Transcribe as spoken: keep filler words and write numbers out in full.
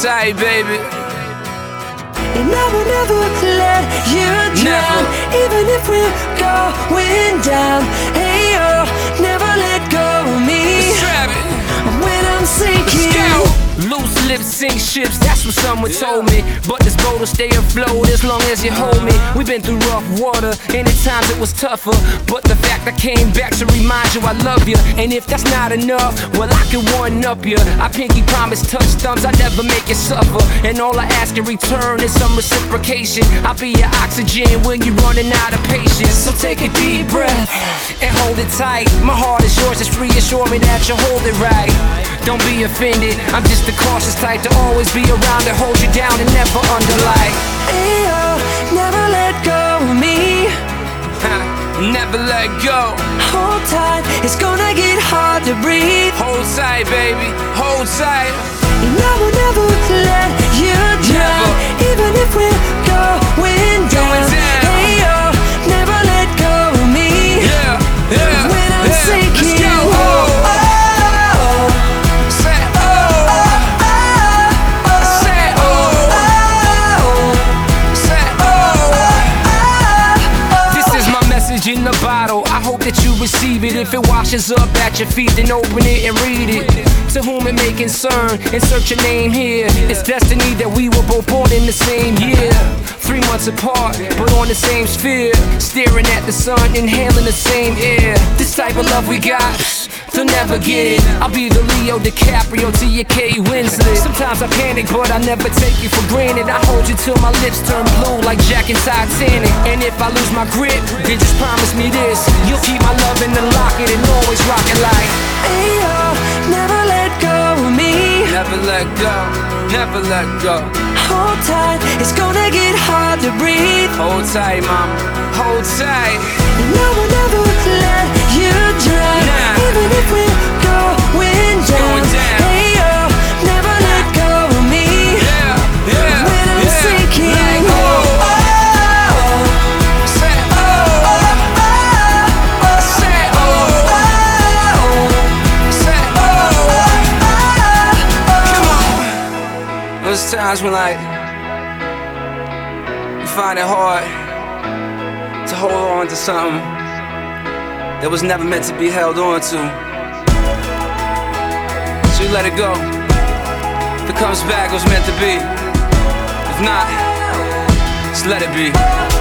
tight, baby. And I will never let you drown, Never. even if we're going down. Hey, oh, never let go of me Travis, when I'm sinking. let's go. Loose lips sink ships, that's what someone told me. But this boat will stay afloat as long as you hold me. We've been through rough water, and at times it was tougher. But the fact I came back to remind you I love you. And if that's not enough, well, I can one up you. I pinky promise, touch thumbs, I never make you suffer. And all I ask in return is some reciprocation. I'll be your oxygen when you're running out of patience. So take a deep breath and hold it tight. My heart is yours, just reassure me that you hold it right. Don't be offended, I'm just the cautious type to always be around to hold you down and never underlie. Hey, oh, never let go of me. Never let go. Hold tight, it's gonna get hard to breathe. Hold tight, baby, hold tight. And I will never let you drown, even if we're going down. Hey, oh, never let go of me. Yeah, yeah, when I'm yeah. sinking. Let's go. Oh. In the bottle, I hope that you receive it. If it washes up at your feet, then open it and read it. To whom it may concern, insert your name here. It's destiny that we were both born in the same year. Three months apart, but on the same sphere. Staring at the sun, inhaling the same air. This type of love we got, they'll never get it. I'll be the Leo DiCaprio to your Kate Winslet. Sometimes I panic, but I never take you for granted. I hold you till my lips turn blue like Jack and Titanic. And if I lose my grip, then just promise me this: you'll keep my love in the locket and always rock it like. Hey, oh, never let go of me. Never let go, never let go. Hold tight, it's gonna get hard to breathe. Hold tight, mama, hold tight. And I will never let you drown, Nah. even if we're going down. Going down. Hey, oh, never let go of me. Yeah, yeah, when I'm yeah. sinking. Like, oh, oh, oh, say, oh, oh, oh, say, oh, oh, say, oh, oh. Come on. Those times when like you find it hard to hold on to something that was never meant to be held on to. So you let it go. If it comes back, it was meant to be. If not, just let it be.